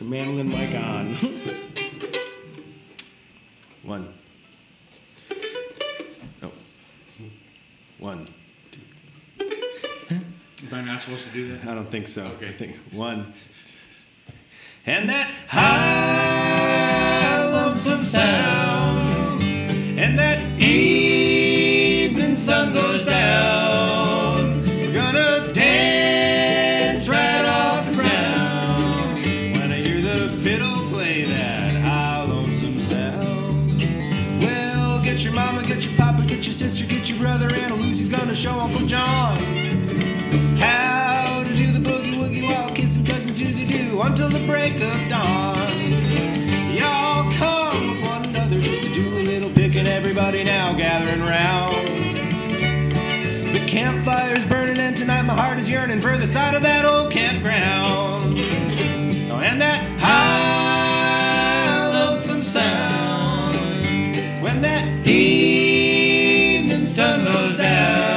Mandolin mic on. One. No. One. Two. Am I not supposed to do that? I don't think so. Okay. I think one. And that high lonesome sound, and that evening sun goes down. We're gonna dance right off the ground when I hear the fiddle play that high lonesome sound. Well, get your mama, get your papa, get your sister, get your brother. Aunt Lucy's gonna show Uncle John how to do the boogie woogie while kissing cousin Susie do until the break of dawn. Y'all come with one another just to do a little picking. Everybody now gathering round. The campfire's burning and tonight my heart is yearning for the side of that old campground. Oh, and that high lonesome sound when that evening sun goes down.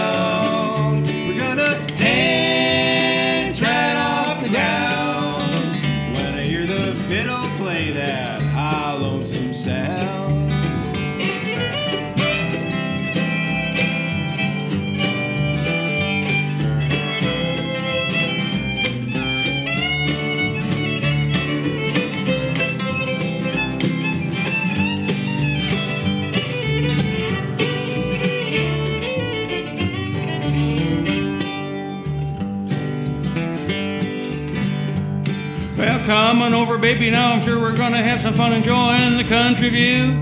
Well, come on over, baby, now I'm sure we're gonna have some fun enjoying the country view.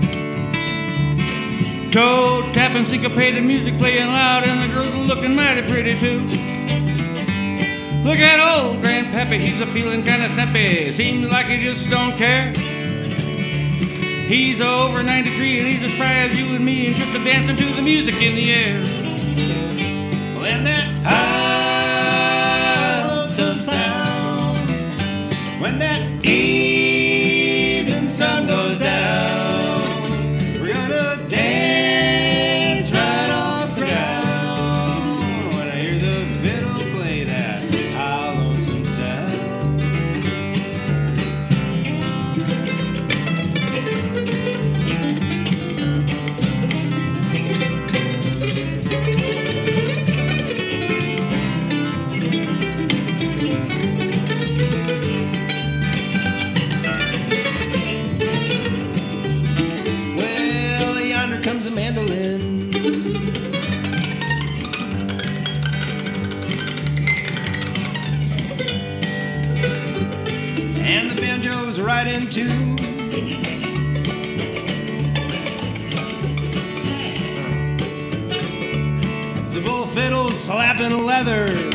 Toe tapping, syncopated music playing loud, and the girls are looking mighty pretty too. Look at old Grandpappy, he's a feeling kinda snappy, seems like he just don't care. He's over 93 and he's as spry as you and me, and just a dancing to the music in the air. Well, and that high lonesome sound when that evening sun goes down, we're gonna dance right off the ground when I hear the fiddle play that high lonesome sound. Comes a mandolin, and the banjo's right in tune. The bull fiddle's slapping leather,